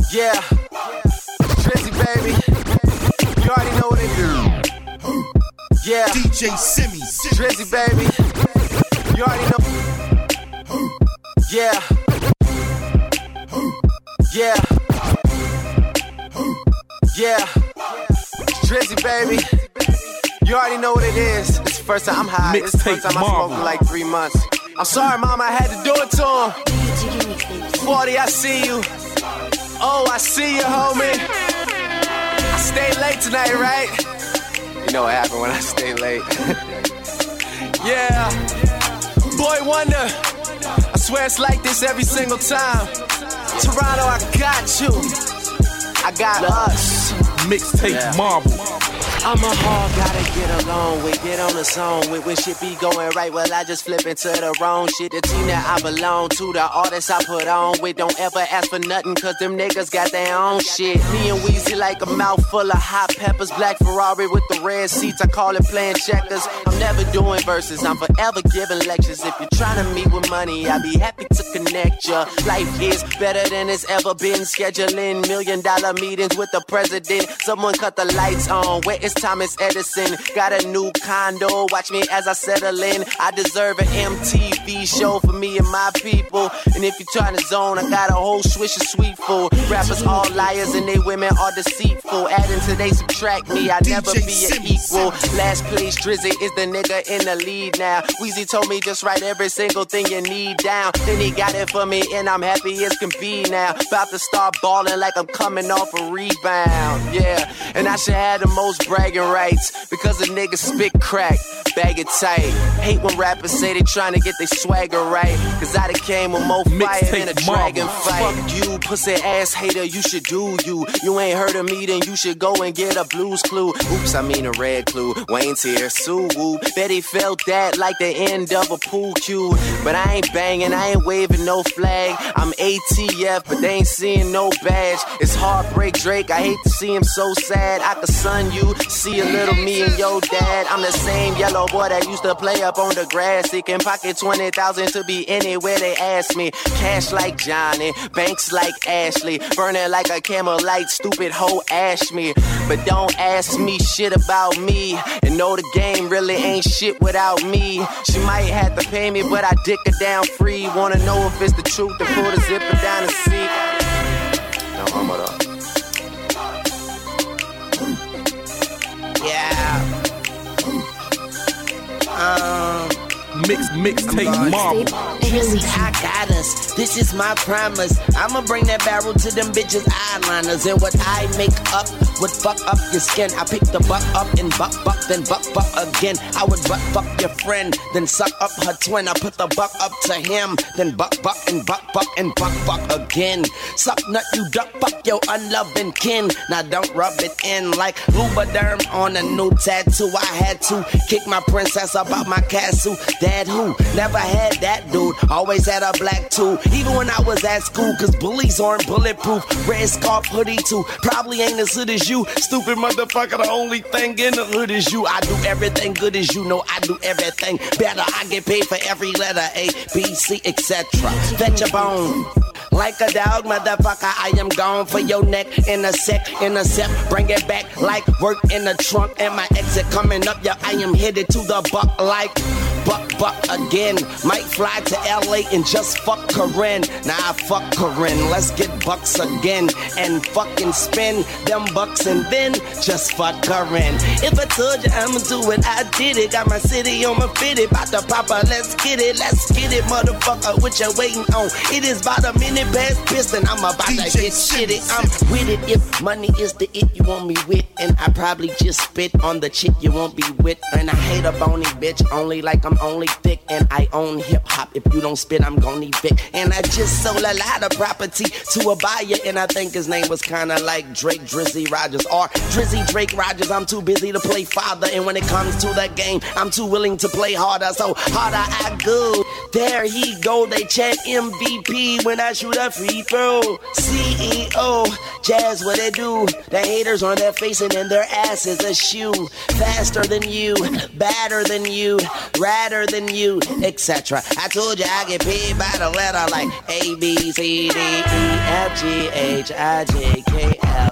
Yeah, Drizzy, baby. You already know what it do. Yeah, DJ Simmy, Drizzy, baby. You already know. Yeah, yeah, yeah. Drizzy, baby. You already know what it is. It's the first time I'm high. It's the first time I smoked for like 3 months. I'm sorry, mama, I had to do it to him. 40, I see you. Oh, I see you, homie. I stayed late tonight, right? You know what happened when I stay late. Yeah. Boy Wonder. I swear it's like this every single time. Toronto, I got you. I got us. Mixtape Marvel. I'm a hog, gotta get along with, get on the song with. When shit be going right, well, I just flip into the wrong shit. The team that I belong to, the artists I put on with. Don't ever ask for nothing, cause them niggas got their own shit. Me and Weezy like a mouthful of hot peppers. Black Ferrari with the red seats, I call it playing checkers. I'm never doing verses, I'm forever giving lectures. If you're trying to meet with money, I'd be happy to connect ya. Life is better than it's ever been. Scheduling $1 million meetings with the president. Someone cut the lights on, where it's Thomas Edison. Got a new condo, watch me as I settle in. I deserve an MTV show for me and my people. And if you're trying to zone, I got a whole swish of sweet food. Rappers all liars and they women are deceitful. Adding to they subtract me, I never be an equal. Last place, Drizzy is the nigga in the lead now. Weezy told me just write every single thing you need down. Then he got it for me and I'm happy as can be now. About to start balling like I'm coming off a rebound. Yeah, and I should have the most bragging rights because a nigga spit crack, bag it tight. Hate when rappers say they trying to get their swagger right, cause I done came with more fire than a dragon fight. Fuck you, pussy ass hater, you should do you. You ain't heard of me, then you should go and get a Blues Clue. Oops, I mean a red clue. Wayne's here, Sue Woo. Betty felt that like the end of a pool cue. But I ain't banging, I ain't waving no flag. I'm ATF, but they ain't seeing no badge. It's Heartbreak Drake, I hate to see him so sad. I could son you, see a little me and your dad. I'm the same yellow boy that used to play up on the grass. He can pocket 20,000 to be anywhere they ask me. Cash like Johnny, banks like Ashley. Burning like a camel light, stupid hoe ash me. But don't ask me shit about me. And know the game really ain't shit without me. She might have to pay me, but I dick her down free. Wanna know if it's the truth to pull the zipper down the seat. No homo though. Yeah. Mixtape Marvel. I got us. This is my promise. I'ma bring that barrel to them bitches eyeliners. And what I make up would fuck up your skin. I pick the buck up and buck, then buck again. I would butt fuck your friend, then suck up her twin. I put the buck up to him, then buck and buck again. Suck nut, you duck, fuck your unloving kin. Now don't rub it in like Lubriderm on a new tattoo. I had to kick my princess up out my castle. Dad who? Never had that dude. Always had a black too. Even when I was at school, cause bullies aren't bulletproof. Red scarf hoodie too. Probably ain't as hood as you. Stupid motherfucker, the only thing in the hood is you. I do everything good as you know. I do everything better. I get paid for every letter A, B, C, etc. Fetch a bone. Like a dog, motherfucker, I am gone for your neck in a sec, bring it back like work in the trunk and my exit coming up, yeah, I am headed to the buck like buck again, might fly to LA and just fuck Corinne, now I fuck Corinne, let's get bucks again, and fucking spend them bucks and then just fuck Corinne, if I told you I'ma do it, I did it, got my city on my fitty, bout to pop up, let's get it, motherfucker, what you waiting on, it is about a minute past piston, I'm about to get shitty, I'm with it, if money is the it you want me with, and I probably just spit on the chick you won't be with, and I hate a bony bitch, only like I'm only thick, and I own hip-hop, if you don't spit, I'm gon' evict, and I just sold a lot of property to a buyer, and I think his name was kinda like Drake Drizzy Rogers, or Drizzy Drake Rogers, I'm too busy to play father, and when it comes to the game, I'm too willing to play harder, so harder I go, There he go, they chant MVP when I shoot a free throw. CEO, Jazz, what they do? The haters on their face and in their ass is a shoe. Faster than you, badder than you, radder than you, etc. I told you I get paid by the letter like A, B, C, D, E, F, G, H, I, J, K, L.